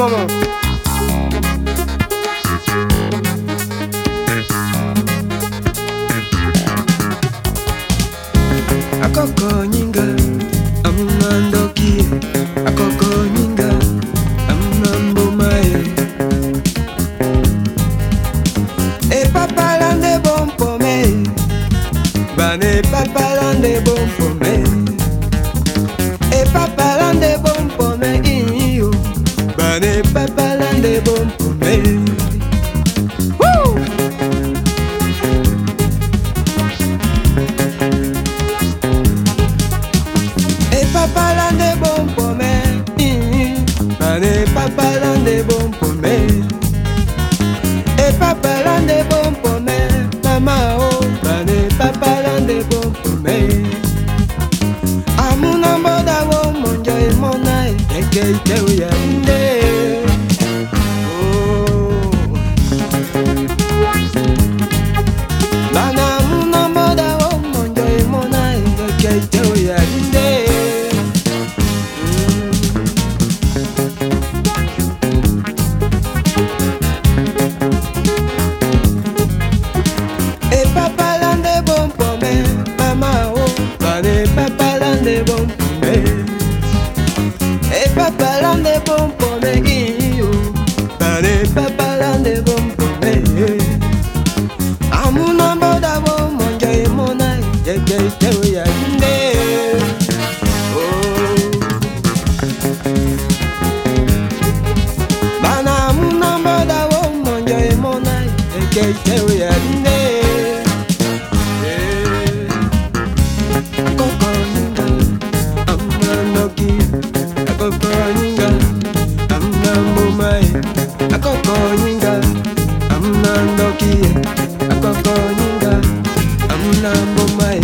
maman. Akoko nyinga amuna ndoki, akoko nyinga amuna mbomae. E papa lande bon pome, bane papa lande bon pome. E papa lande bon pome iyo, bane papa lande bon pome. Woo! E papa lande bon pome, bane papa lande bon pome. E papa lande bon pome, mama oh, bane papa lande bon pome. Amuna mboda wo monjo e mona e eke ite uya inde. Oh, lana amuna mboda wo monjo e mona e eke ite uya inde. E papa lande bon pome, mama oh, bane papa lande bon pome. E papa lande bon pome iyo, bane papa lande bon pome. Amuna mboda wo monjo e mona yeke ite uya inde. Oh, bana amuna mboda wo monjo e mona yeke ite uya inde. Akoko nyinga amuna ndoki, akoko nyinga amuna mbomae. Akoko nyinga amuna ndoki, akoko nyinga amuna mbomae.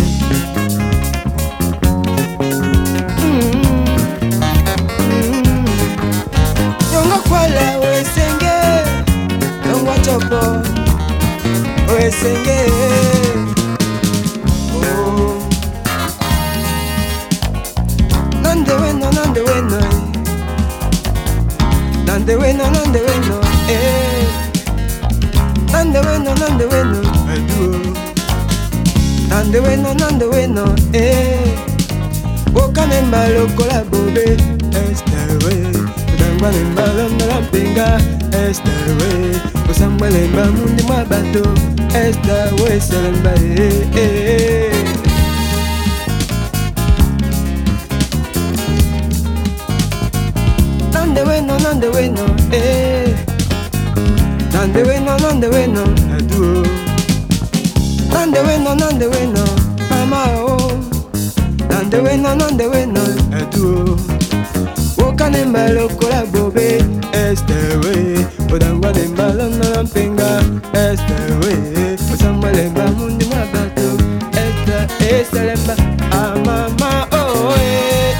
Yonga kwala wesenge, yonga chopo wesenge. Oh, nande weno, nande weno, nande weno, nande weno, eh. Nande weno, aduo. Nande weno, eh. Woka memba lokola bobe, estewe. Udangwa memba lomba lampenga, estewe. Usangwa lemba mundi mwa bato, estewe selemba, eh, eh. Nande weno, eh. Nande weno, aduo. Nande weno, mama oh. Nande weno, aduo. Woka nemba lokola bobe, estewe. Odangwa nemba lona lampenga, estewe. Osamba lemba mundi mabato, estelemba. Ah mama oh eh.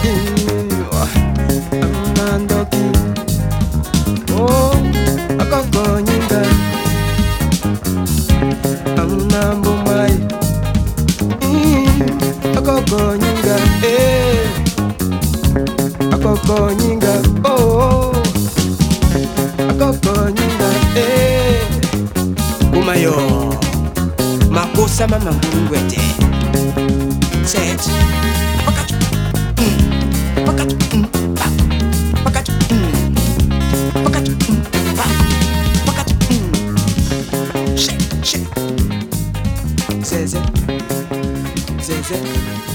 Amuna ndoki, oh, akoko nyinga amuna mbomae. Akoko nyinga, eh. Akoko nyinga, oh. Akoko nyinga, eh. Umayo makosa mama ngwete. Set pakatu pakatu pakatu pakatu pakatu shake shake zeze zeze